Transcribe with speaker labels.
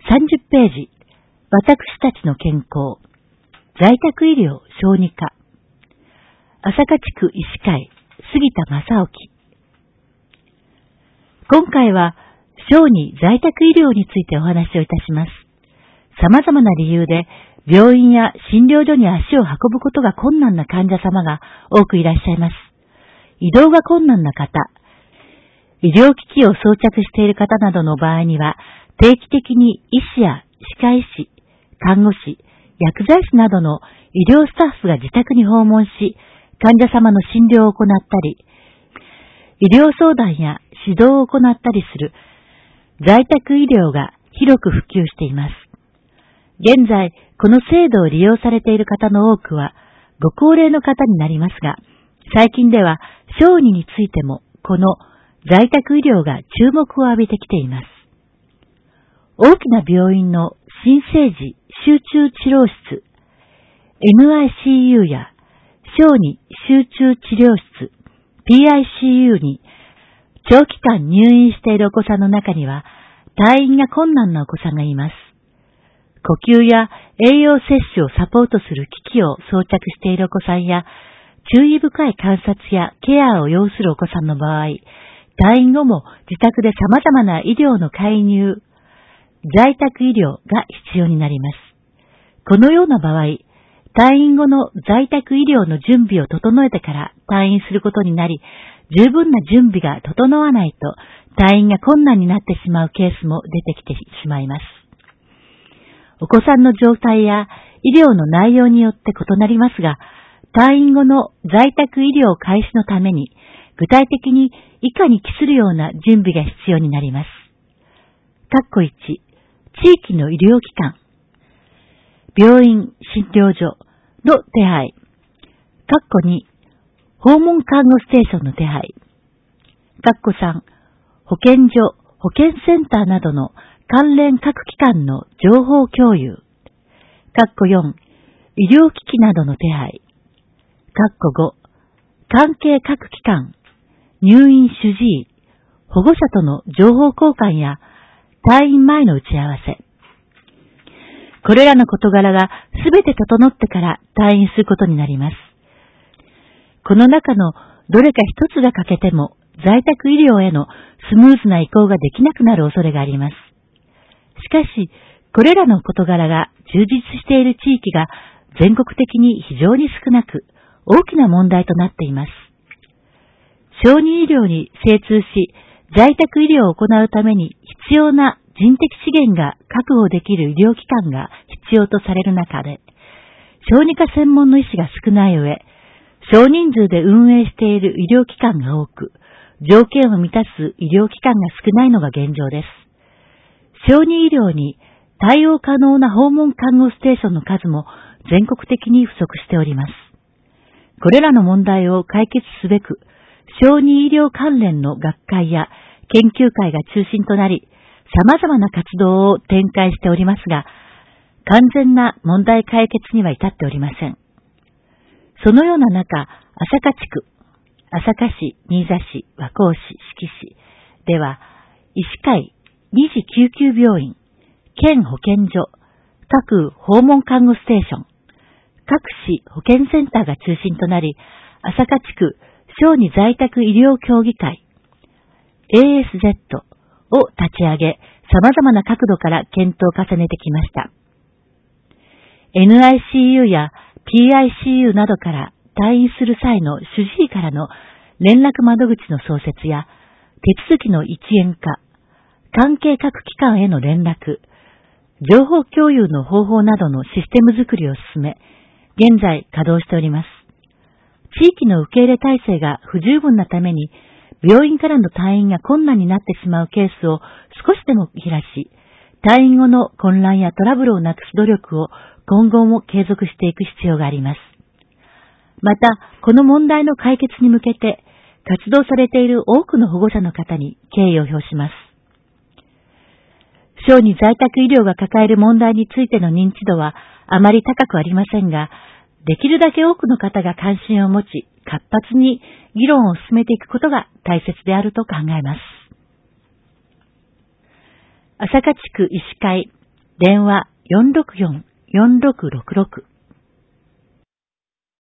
Speaker 1: 30ページ、私たちの健康、在宅医療小児科、朝霞地区医師会、杉田正興。今回は、小児在宅医療についてお話をいたします。様々な理由で、病院や診療所に足を運ぶことが困難な患者様が多くいらっしゃいます。移動が困難な方、医療機器を装着している方などの場合には、定期的に医師や歯科医師、看護師、薬剤師などの医療スタッフが自宅に訪問し、患者様の診療を行ったり、医療相談や指導を行ったりする在宅医療が広く普及しています。現在、この制度を利用されている方の多くは、ご高齢の方になりますが、最近では小児についてもこの在宅医療が注目を浴びてきています。大きな病院の新生児集中治療室、NICU や小児集中治療室、PICU に長期間入院しているお子さんの中には、退院が困難なお子さんがいます。呼吸や栄養摂取をサポートする機器を装着しているお子さんや、注意深い観察やケアを要するお子さんの場合、退院後も自宅で様々な医療の介入、在宅医療が必要になります。このような場合、退院後の在宅医療の準備を整えてから退院することになり、十分な準備が整わないと退院が困難になってしまうケースも出てきてしまいます。お子さんの状態や医療の内容によって異なりますが、退院後の在宅医療開始のために、具体的に以下に帰するような準備が必要になります。1、地域の医療機関、病院、診療所の手配。2、訪問看護ステーションの手配。3、保健所、保健センターなどの関連各機関の情報共有。4、医療機器などの手配。5、関係各機関、入院主治医、保護者との情報交換や退院前の打ち合わせ。これらの事柄がすべて整ってから退院することになります。この中のどれか一つが欠けても在宅医療へのスムーズな移行ができなくなる恐れがあります。しかし、これらの事柄が充実している地域が全国的に非常に少なく、大きな問題となっています。小児医療に精通し、在宅医療を行うために必要な人的資源が確保できる医療機関が必要とされる中で、小児科専門の医師が少ない上、少人数で運営している医療機関が多く、条件を満たす医療機関が少ないのが現状です。小児医療に対応可能な訪問看護ステーションの数も全国的に不足しております。これらの問題を解決すべく、小児医療関連の学会や研究会が中心となり、様々な活動を展開しておりますが、完全な問題解決には至っておりません。そのような中、朝霞地区、朝霞市、新座市、和光市、志木市では、医師会、2次救急病院、県保健所、各訪問看護ステーション、各市保健センターが中心となり、朝霞地区小児在宅医療協議会、ASZ を立ち上げ、様々な角度から検討を重ねてきました。NICU や PICU などから退院する際の主治医からの連絡窓口の創設や、手続きの一元化、関係各機関への連絡、情報共有の方法などのシステム作りを進め、現在稼働しております。地域の受け入れ体制が不十分なために、病院からの退院が困難になってしまうケースを少しでも減らし、退院後の混乱やトラブルをなくす努力を今後も継続していく必要があります。また、この問題の解決に向けて、活動されている多くの保護者の方に敬意を表します。小児在宅医療が抱える問題についての認知度はあまり高くありませんが、できるだけ多くの方が関心を持ち、活発に議論を進めていくことが大切であると考えます。朝霞地区医師会電話464-4666